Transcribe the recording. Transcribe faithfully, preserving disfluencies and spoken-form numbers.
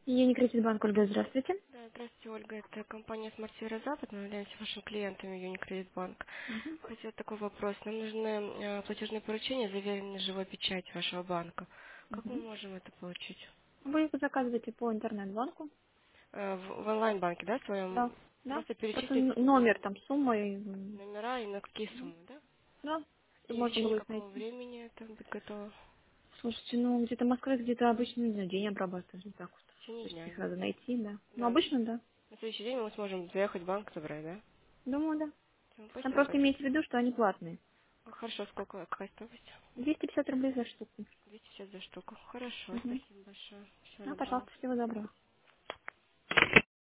Юникредит банк, Ольга, здравствуйте. Да, здравствуйте, Ольга. Это компания Smart Server Запад. Мы являемся вашим клиентом Unicredit Bank. Мгм. Хотел такой вопрос. Нам нужны э, платежные поручения, заверенные живой печатью вашего банка. Как мы Мгм. можем это получить? Вы их заказываете по интернет-банку? Э, в, в онлайн-банке, да, своем? Да. Да. Просто Просто перечислить н- номер, там, сумма, и, м, номера и на какие мгм. суммы, да? Да, чтобы И в можно течение было их какого найти. времени это будет готово? Слушайте, ну, где-то Москва, где-то обычно, не знаю, день обрабатывают, вот так вот. В То течение есть дня, их да? надо найти, да. Ну, Да, на, обычно, да. на следующий день мы сможем заехать в банк забрать, да? Думаю, да. Всё, Там спасибо просто большое. имейте в виду, что они платные. Хорошо, сколько, какая стоимость? двести пятьдесят рублей за штуку. двести пятьдесят за штуку. Хорошо, Мгм. спасибо большое. Всего А, доброго. пожалуйста, всего доброго.